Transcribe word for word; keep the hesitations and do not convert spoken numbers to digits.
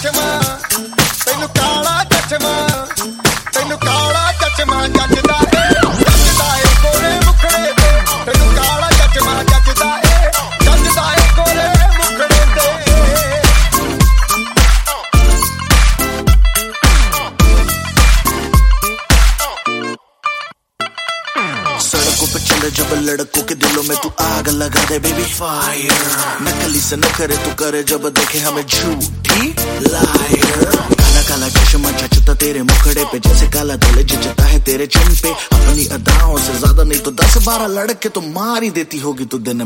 चचमा तेनू काला चचमा तेनू काला चचमा जचदा ए जचदा ए कोरे मुखड़े ते तेनू काला चचमा जचदा ए जचदा ए कोरे मुखड़े ते सड़कों पे चले जब लड़कों के दिलों में तू आग लगा दे बेबी फायर नकली से न करे तू करे जब देखे हमें झूठी लायर काला काला चश्मा जचता तेरे मुखड़े पे जैसे काला तिल जचता है तेरे चिन पे अपनी अदाओं से ज्यादा नहीं तो दस बारह लड़के तो मार ही देती होगी तू दिन